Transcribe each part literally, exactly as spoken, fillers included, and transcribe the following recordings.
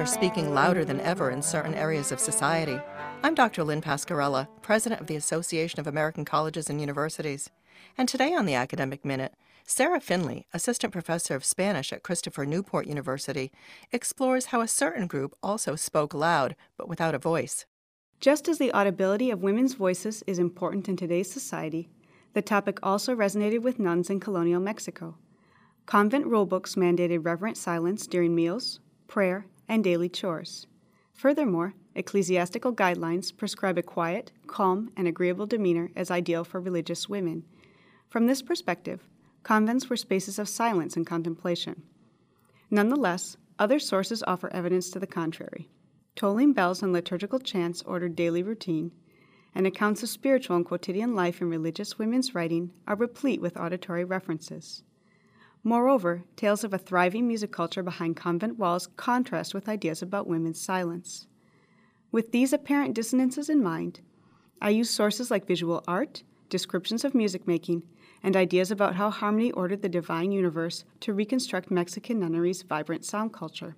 are speaking louder than ever in certain areas of society. I'm Doctor Lynn Pascarella, President of the Association of American Colleges and Universities. And today on the Academic Minute, Sarah Finley, Assistant Professor of Spanish at Christopher Newport University, explores how a certain group also spoke loud, but without a voice. Just as the audibility of women's voices is important in today's society, the topic also resonated with nuns in colonial Mexico. Convent rulebooks mandated reverent silence during meals, prayer, and daily chores. Furthermore, ecclesiastical guidelines prescribe a quiet, calm, and agreeable demeanor as ideal for religious women. From this perspective, convents were spaces of silence and contemplation. Nonetheless, other sources offer evidence to the contrary. Tolling bells and liturgical chants ordered daily routine, and accounts of spiritual and quotidian life in religious women's writing are replete with auditory references. Moreover, tales of a thriving music culture behind convent walls contrast with ideas about women's silence. With these apparent dissonances in mind, I use sources like visual art, descriptions of music making, and ideas about how harmony ordered the divine universe to reconstruct Mexican nunnery's vibrant sound culture.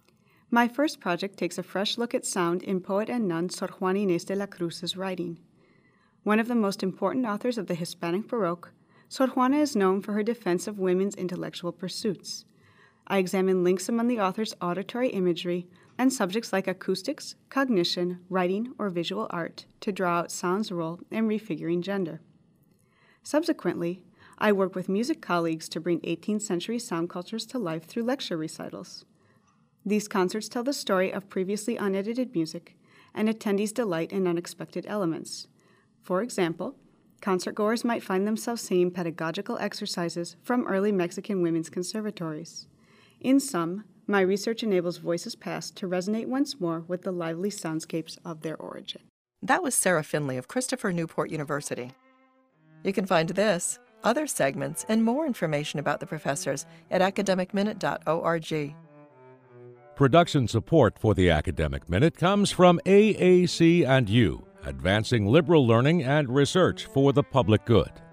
My first project takes a fresh look at sound in poet and nun Sor Juana Inés de la Cruz's writing. One of the most important authors of the Hispanic Baroque, Sor Juana is known for her defense of women's intellectual pursuits. I examine links among the author's auditory imagery and subjects like acoustics, cognition, writing, or visual art to draw out sound's role in refiguring gender. Subsequently, I work with music colleagues to bring eighteenth century sound cultures to life through lecture recitals. These concerts tell the story of previously unedited music, and attendees delight in unexpected elements. For example, concertgoers might find themselves singing pedagogical exercises from early Mexican women's conservatories. In sum, my research enables voices past to resonate once more with the lively soundscapes of their origin. That was Sarah Finley of Christopher Newport University. You can find this, other segments, and more information about the professors at academic minute dot org. Production support for the Academic Minute comes from A A C and U, advancing liberal learning and research for the public good.